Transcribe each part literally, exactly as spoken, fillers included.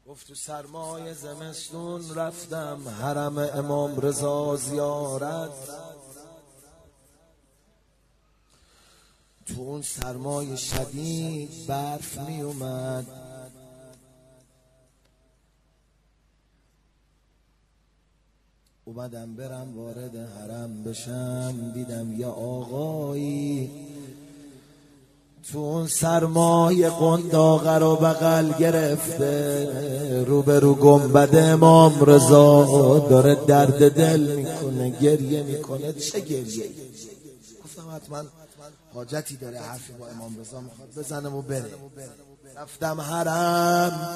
گفت تو سرمای زمستون رفتم حرم امام رضا زیارت. تو اون سرمای شدید برف می اومد، اومدم برم وارد حرم بشم، دیدم یه آقایی تو اون سرمای قنداقه رو بغل گرفته، رو به رو گنبد امام رضا داره درد دل میکنه، گریه میکنه. چه گریه؟ گفتم حتما حاجتی داره، حرفی با امام رضا میخواد بزنم و بره. رفتم حرم،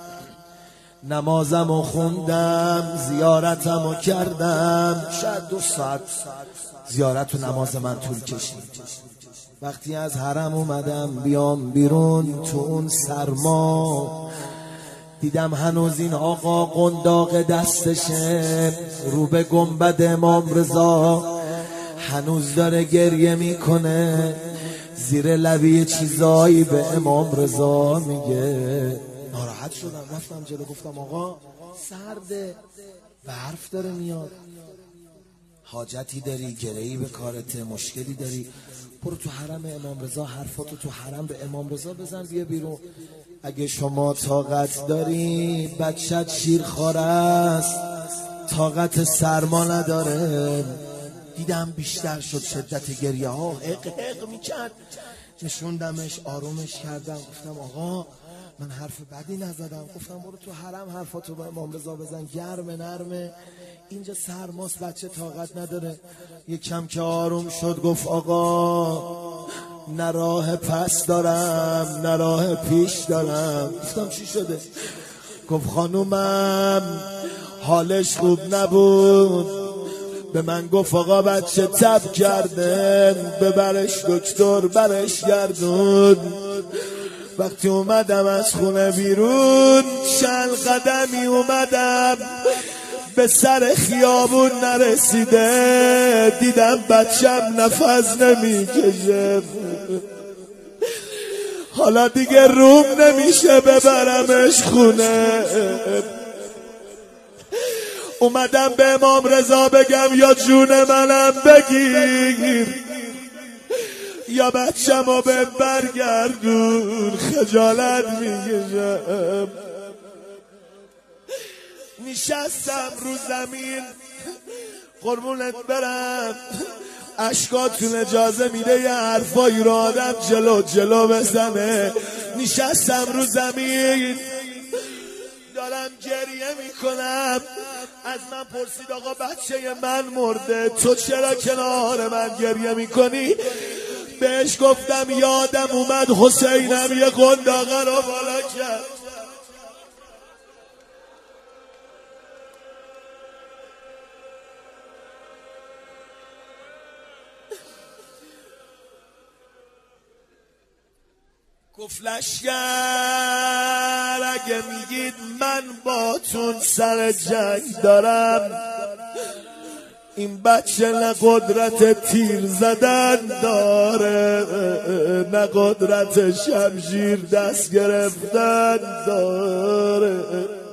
نمازم و خوندم، زیارتم و کردم. شاید دو ساعت زیارت و نماز من طول کشید. وقتی از حرم اومدم بیام بیرون، تو اون سرما دیدم هنوز این آقا قنداق دستشه، رو به گنبد امام رضا هنوز داره گریه میکنه، زیر لبی چیزایی به امام رضا میگه. ناراحت شدم، رفتم جلو گفتم آقا سرده، برف داره میاد، حاجتی داری، گرهی به کارته، مشکلی داری، برو تو حرم امام رضا، حرفاتو تو حرم به امام رضا بزن، بیا بیرون. اگه شما طاقت داری، بچت شیرخواره است، طاقت سرما نداره. دیدم بیشتر شد شدت گریه ها، حق حق میکرد. نشوندمش، آرومش کردم، گفتم آقا من حرف بدی نزدم، گفتم برو تو حرم حرفاتو به امام رضا بزن، گرمه نرمه، اینجا سرماست، بچه طاقت نداره. یک کم که آروم شد گفت آقا نه راه پس دارم نه راه پیش دارم. گفتم چی شده؟ گفت خانومم حالش خوب نبود، به من گفت آقا بچه تب کرده، ببرش دکتر، برش گردون. وقتی اومدم از خونه بیرون، چند قدمی اومدم به سر خیابون نرسیده، دیدم بچم نفس نمیکشه، حالا دیگه روم نمیشه ببرمش خونه. اومدم به امام رضا بگم یا جون منم بگیر یا بچه‌مو به برگردون، خجالت میکشم. نشستم رو زمین، قربونت برم، اشکاتون اجازه میده یه حرفایی رو آدم جلو جلو بزنه. نشستم رو زمین دارم گریه میکنم. از من پرسید آقا بچه من مرده، تو چرا کنار من گریه میکنی؟ بهش گفتم یادم اومد حسینم یه قنداقه رو بالا کرد. گفت لشگر اگه میگید من باتون سر جنگ دارم، این بچه نه قدرت تیر زدن داره نه قدرت شمشیر دست گرفتن داره،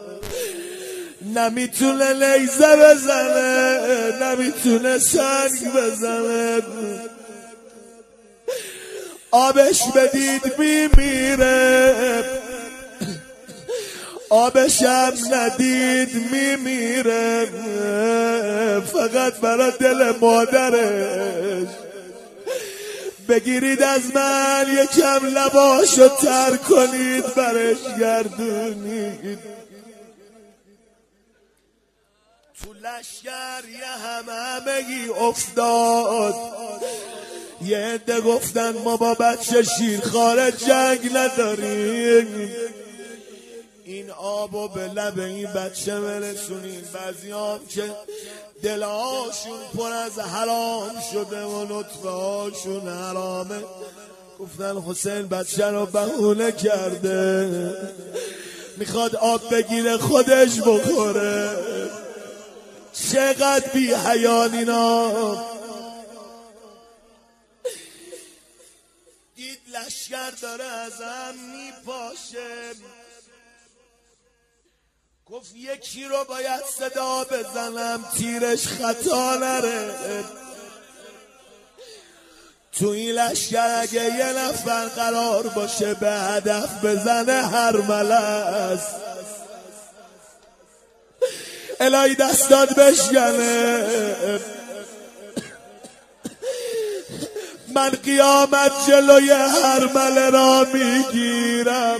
نمیتونه لیزه بزنه نمیتونه سنگ بزنه، آبش بدید میمیره، آبش هم ندید میمیره، فقط برای دل مادرش بگیرید از من یکم لباشو تر کنید برش گردونید. تو لشگر یه همه همگی افتاد، یه عده گفتن ما با بچه شیرخواره جنگ نداریم، این آبو به لب این بچه برسونین. بعضی هم که دلهاشون پر از حرام شده و نطفه هاشون حرامه، گفتن حسین بچه رو بهونه کرده، میخواد آب بگیره خودش بخوره. چقدر بی حیان اینا. دید لشگر داره ازم میپاشه، گفت یکی رو باید صدا بزنم تیرش خطا نره، تو این لشکر اگه یه نفر قرار باشه به هدف بزنه هر ملس الهی دستات بشکنه. من قیامت جلوی هر مله را میگیرم،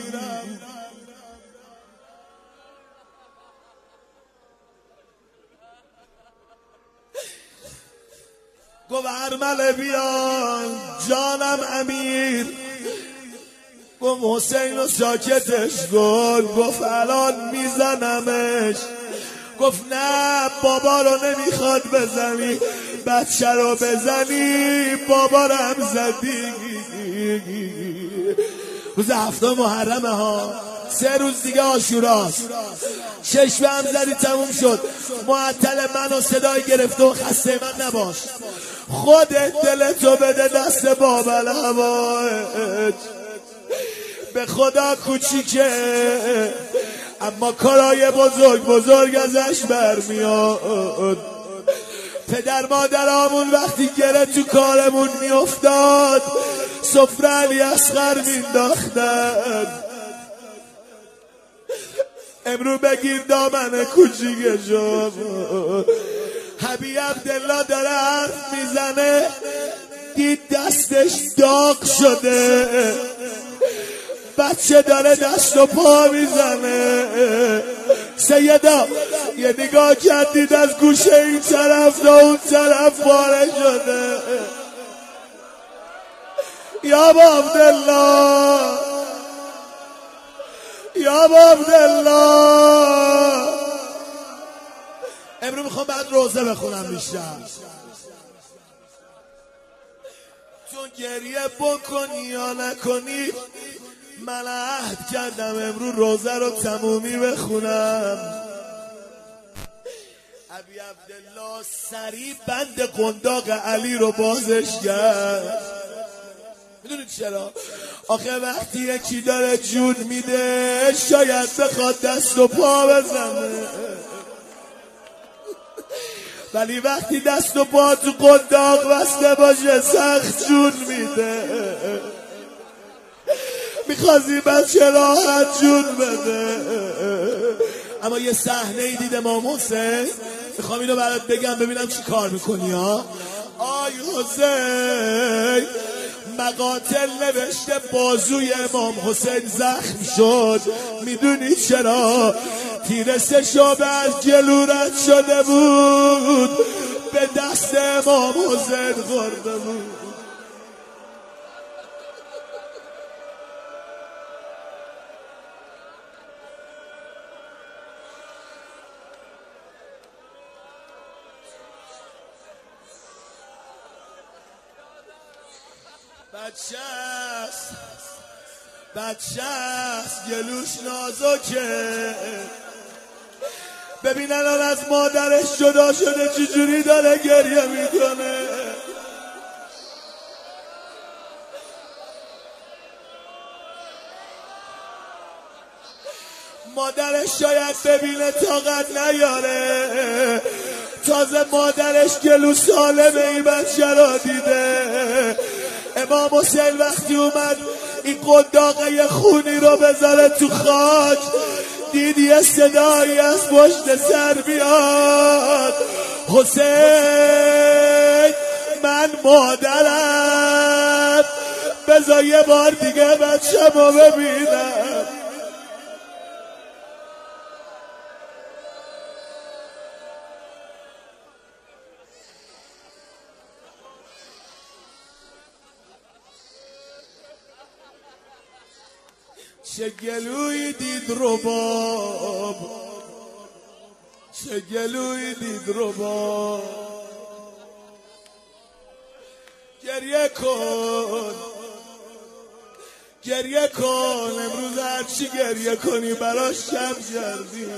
گفت هرمله بیان جانم امیر، گفت حسین و ساکتش کن، گفت الان میزنمش، گفت نه بابا رو نمیخواد بزنی، بچه رو بزنی بابا رو هم زدی. روز هفته محرمه ها، سه روز دیگه عاشوراست، شش به هم زدی تموم شد، معطل منو صدای گرفته و خسته من نباش، خودت دلتو بده دست بابل هوایج، به خدا کوچیکه اما کارای بزرگ بزرگ ازش برمیاد. پدر مادرامون وقتی گره تو کارمون میافتاد سفره علی اصغر مینداختن، امرو بگیر دامن کوچیکشو. حبیب عبدالله داره حرف میزنه، دید دستش داغ شده، بچه داره دست و پا میزنه. سیدا یه نگاه کردید از گوشه این طرف تا اون طرف پاره شده. یا با عبدالله یا با عبدالله. امروز میخوام بعد روزه بخونم بیشتر، چون گریه بکنی یا نکنی من عهد کردم امروز روزه رو تمومی بخونم. ابی عبدالله سریع بند قنداق علی رو بازش کرد. میدونید چرا؟ آخه وقتی یکی داره جون میده شاید بخواد دست و پا بزنه، ولی وقتی دست و پا تو قنداق بسته باشه سخت جون میده، میخواستی بچه راحت جون بده. اما یه صحنه ای دید امام حسین، میخوام اینو برات بگم ببینم چی کار میکنی ها. آی حسین مقاتل نوشته بازوی امام حسین زخم شد، میدونی چرا؟ تیر سه شعبه از جلو رد شده بود به دست امام حسین خورده بود. بچه است بچه است گلوش نازکه، ببین الان از مادرش جدا شده چجوری داره گریه میکنه. مادرش شاید ببینه طاقت نیاره، تازه مادرش گلو سالمه این بچه را دیده. امام حسین وقتی اومد این قنداقه خونی رو بذاره تو خاک، دید یه صدایی از پشت سر بیاد، حسین من مادرم بذار یه بار دیگه بچه ما ببینم. چه گلوی دید رباب، چه گلوی دید رباب، گریه کن گریه کن امروز هرچی گریه کنی براش شب کردی.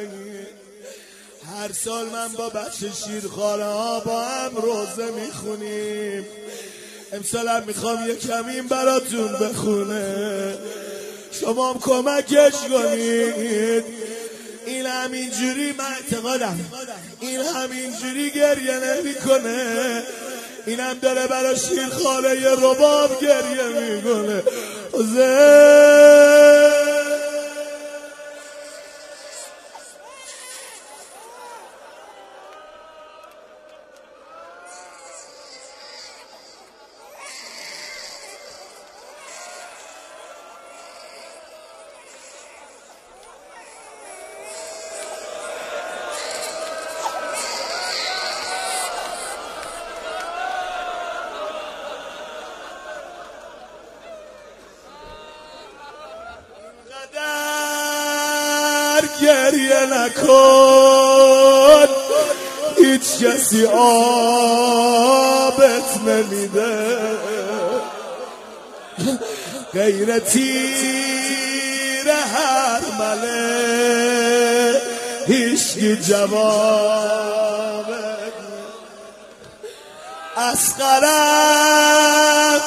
هر سال من با بچه شیرخواره ها با هم روزه میخونیم، امسال هم میخوام یه کمین براتون بخونه، شما هم کمکش کنید. این همینجوری من اعتقادم این همینجوری گریه نمیکنه، اینم داره برای شیرخواره یه رباب گریه میکنه. گریه نکن، هیچ کسی آبت نمیده، غیر تیر هر مله هیچکی جوابت. اصغرم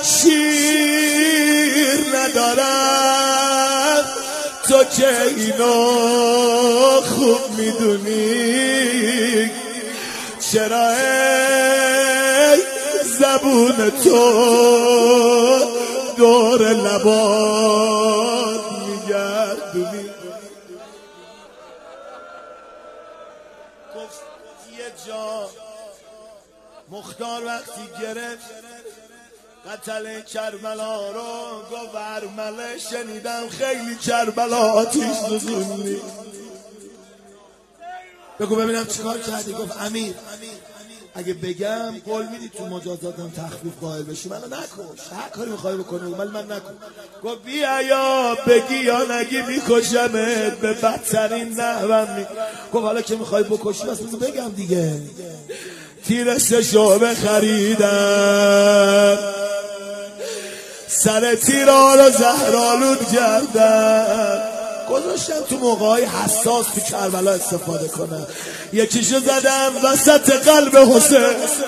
شیر ندارم، تو که اینو خوب میدونی، چرا ای زبون تو دور لبات میگردونی. گفت یه جا مختار وقتی گرفت قتل کربلا رو، گفت ارمله شنیدم خیلی کربلا آتیش سوزوندی. بگو ببینم چیکار کردی؟ گفت امیر اگه بگم قول میدی تو مجازاتم تخفیف قائل بشی؟ منو نکش، هر کاری میخوای بکنی ولی من نکن. گفت بیا یا بگی یا نگی میکشمت به بدترین نحوم می. گفت حالا که میخوای بکشی بس بگم دیگه. تیر سشو بخریدم، سر تیرا رو زهرآلود کردم، گذاشتم تو موقعای حساس تو کربلا استفاده کنم. یکیشو زدم وسط قلب حسین.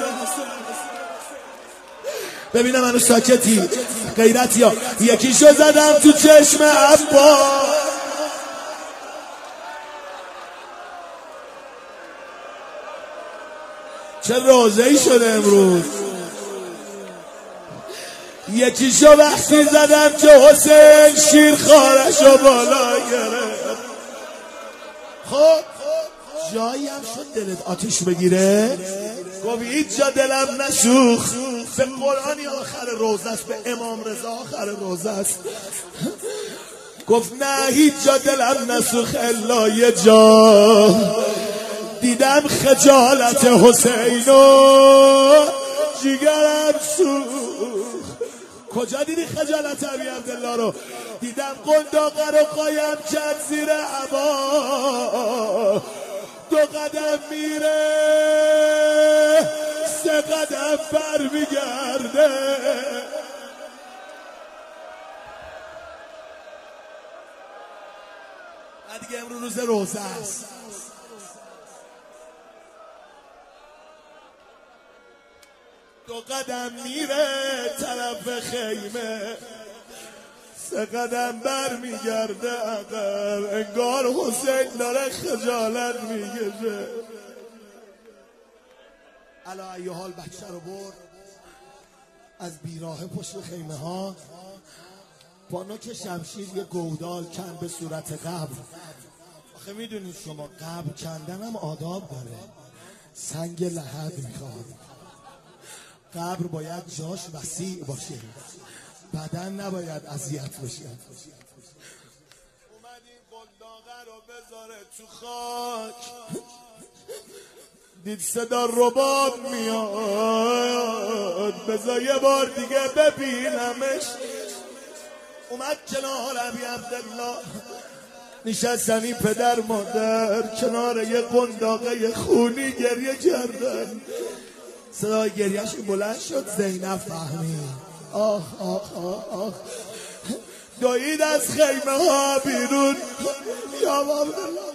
ببینم منو ساکتی غیرت یا. یکیشو زدم تو چشم عباس، چه روزه‌ای شده امروز. یکیشو وقتی زدم که حسین شیرخوارشو بالا گرفت. خب جایی هم شد دلت آتیش بگیره؟ گفت هیچ جا دلم نسوخت. به قرآنی آخر روزه است، به امام رضا آخر روزه است. گفت نه هیچ جا دلم نسوخت الا یه جا، دیدم خجالت حسینو جیگرم سوخت. کجا دیدی خجالت ابی عبدالله رو؟ دیدم قنداقه رو قایم کرد زیر هوا، دو قدم میره سه قدم بر میگرده. دیگه امروز روز روزه است. دو قدم میره طرف خیمه، سه قدم بر میگرده عقب، انگار حسین داره خجالت میگشه. علا ای حال بچه رو برد از بیراه پشت خیمه ها، با نوک شمشیر یه گودال کند به صورت قبر. آخه میدونید شما قبر کندن هم آداب داره، سنگ لحد میخواد، قبر باید جاش وسیع باشه، بدن نباید اذیت بشه. اومد این قنداقه رو بذاره تو خاک، دید صدا رباب میاد، بذار یه بار دیگه ببینمش. اومد کنار ابی عبدالله نشستنی پدر مادر کنار یه قنداقه خونی گریه کردن. صدای گریهش بلند شد، زینب فهمید. آخ آخ آخ آخ دوید از خیمه ها بیرون. یا عبدالله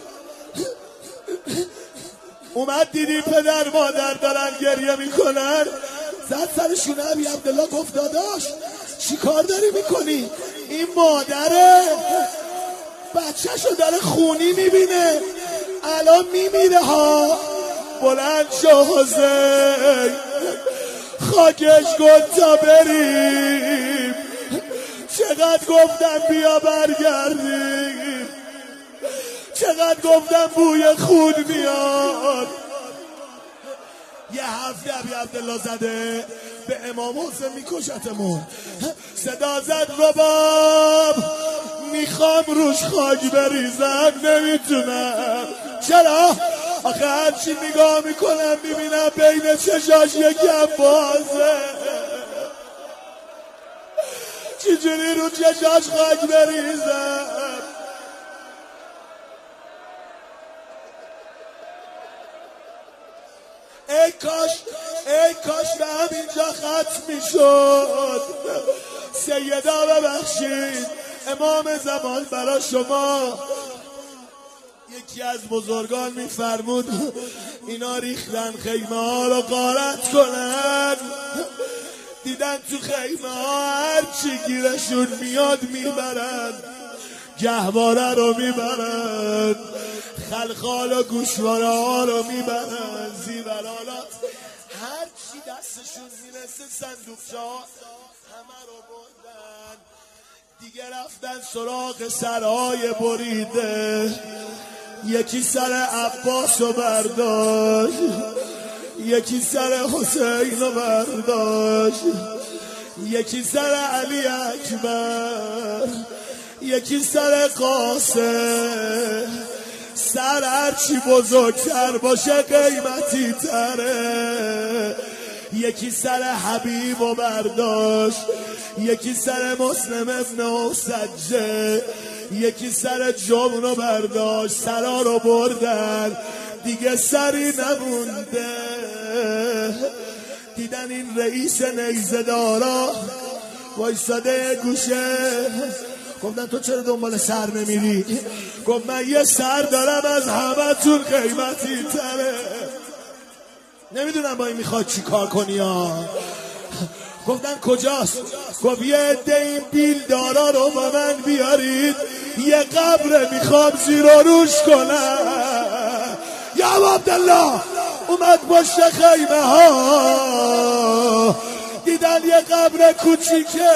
اومد دیدی پدر مادر دارن گریه میکنن، زد سرشون. ابی عبدالله گفت داداش چی کار داری میکنی؟ این مادره بچه‌شو داره خونی میبینه، الان میمیره ها. بلند شو حسین، خاکش کن تا بریم. چقدر گفتم بیا برگردیم، چقدر گفتم بوی خون میاد. یه هفته ابی عبدالله زده به امام حسین میکشتمون، صدا زد رباب میخوام روش خاک بریزم نمیتونم. چرا؟ آخه هرچی نگاه میکنم میبینم بین چشاش یکم بازه، چجوری رو چشاش خاک بریزم؟ ای کاش ای کاش به همینجا ختم میشد. سیدا ببخشید، امام زمان برای شما. یکی از بزرگان میفرمود اینا ریختن خیمه ها رو غارت کنن، دیدن تو خیمه ها هر چی گیرشون میاد میبرن، گهواره رو میبرن، خلخال و گوشواره ها رو میبرن، زیورالات، هر چی دستشون میرسه صندوقچه ها همه رو بردن. دیگه رفتن سراغ سرهای بریده. یکی سر عباس رو برداشت، یکی سر حسین رو برداشت، یکی سر علی اکبر، یکی سر قاسم. سر هرچی بزرگتر باشه قیمتی تره. یکی سر حبیب رو برداشت، یکی سر مسلم ابن اوسجه، یکی سر جمع رو برداشت. سرا رو بردن، دیگه سری نمونده. دیدن این رئیس نیزه دارا وایساده گوشه، گفتن تو چرا دنبال سر نمیری؟ گفت من یه سر دارم از همه تون قیمتی تره. نمیدونم با این میخواد چی کار کنی ها. گفتن کجاست؟ گفت یه عده این بیل دارا رو با من بیارید، یه قبر میخوام زیر و روش کنم. یا عبدالله اومد پشت خیمه ها، دیدن یه قبر کوچیکه،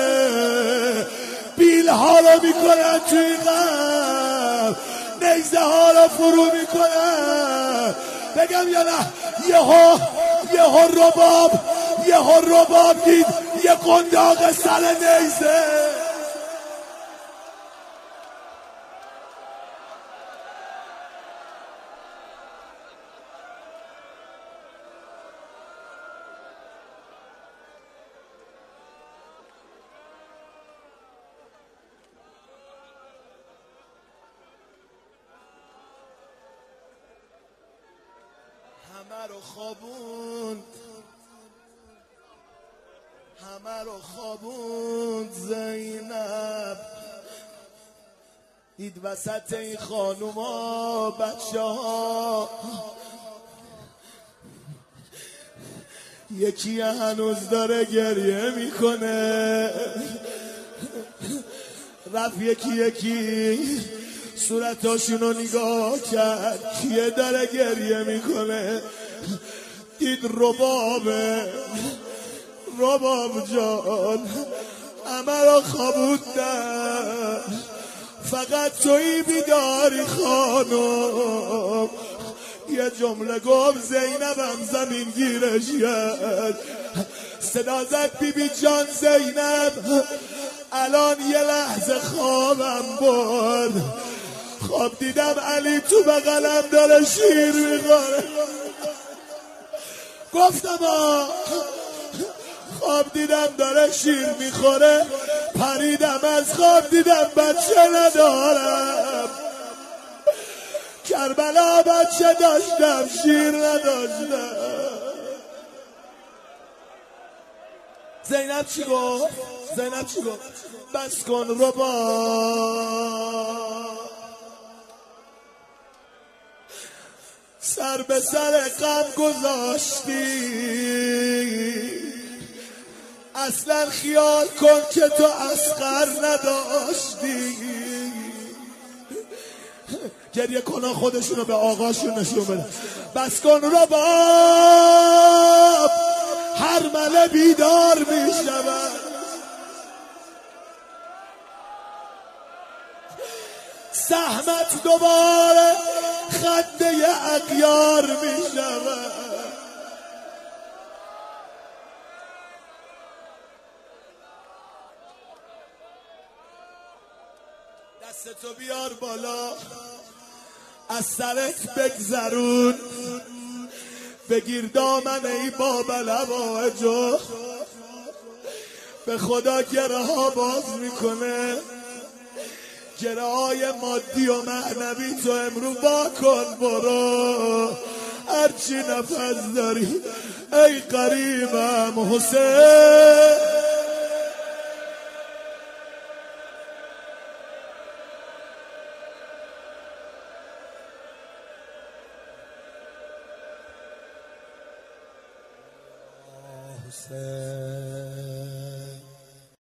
بیل ها رو میکنن توی قبر، نیزه ها رو فرو میکنن. بگم یا نه؟ یه ها یه ها رباب یه ها رباب دید یه قنداق سر نیزه. همه رو خوابوند، همه رو خوابوند. زینب دید وسط این خانوما بچه ها، یکی هنوز داره گریه میکنه. رفت یکی یکی صورتاشونو نگاه کرد، کیه داره گریه میکنه؟ دید ربابه. رباب جان همه را خوابوندن، فقط تویی بیداری خانم. یه جمله گفت زینبم زمین گیرش کرد. صدا زد بی بی جان زینب الان یه لحظه خوابم برد، خواب دیدم علی تو بغلم داره شیر میخوره. گفتم آه خواب دیدم داره شیر میخوره، پریدم از خواب دیدم بچه ندارم. کربلا بچه داشتم شیر نداشتم. زینب چی گفت؟ زینب چی گفت؟ بس کن ربا، سر به سر غم گذاشتی، اصلا خیال کن که تو اصغر نداشتی. گریه کنن خودشونو به آقاشون نشون بدن. بس کن رباب، هر مله بیدار میشنود. زحمت دوباره خنده اغیار میشنود. دستتو بیار بالا، از سرت بگذرون، بگیر دامن ای بابا لواجو. به خدا گره ها باز میکنه، گره های مادی و معنوی تو امرو با کن برو. هرچی نفس داری ای قریبم حسین. حسین